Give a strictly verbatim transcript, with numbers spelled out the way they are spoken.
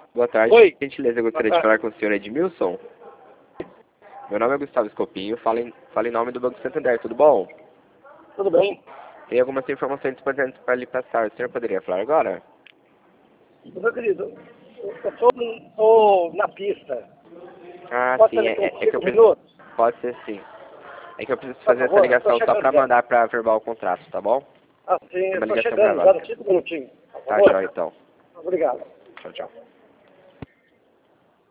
Boa tarde. Oi. Por gentileza, eu gostaria de falar com o senhor Edmilson. Meu nome é Gustavo Escopinho, falo em, falo em nome do Banco Santander, tudo bom? Tudo bem? Tem algumas informações importantes para lhe passar. O senhor poderia falar agora? Meu querido, eu estou tô na pista. Ah, Pode sim, ser é, com é, é que eu cinco preciso... minutos? Pode ser sim. É que eu preciso Por fazer essa favor, eu tô ligação só chegando para já. mandar para verbar o contrato, tá bom? Ah, sim, É eu uma estou ligação chegando, gravada. dá cinco minutinhos. Por Tá, favor? joia, então. Obrigado. Tchau, tchau.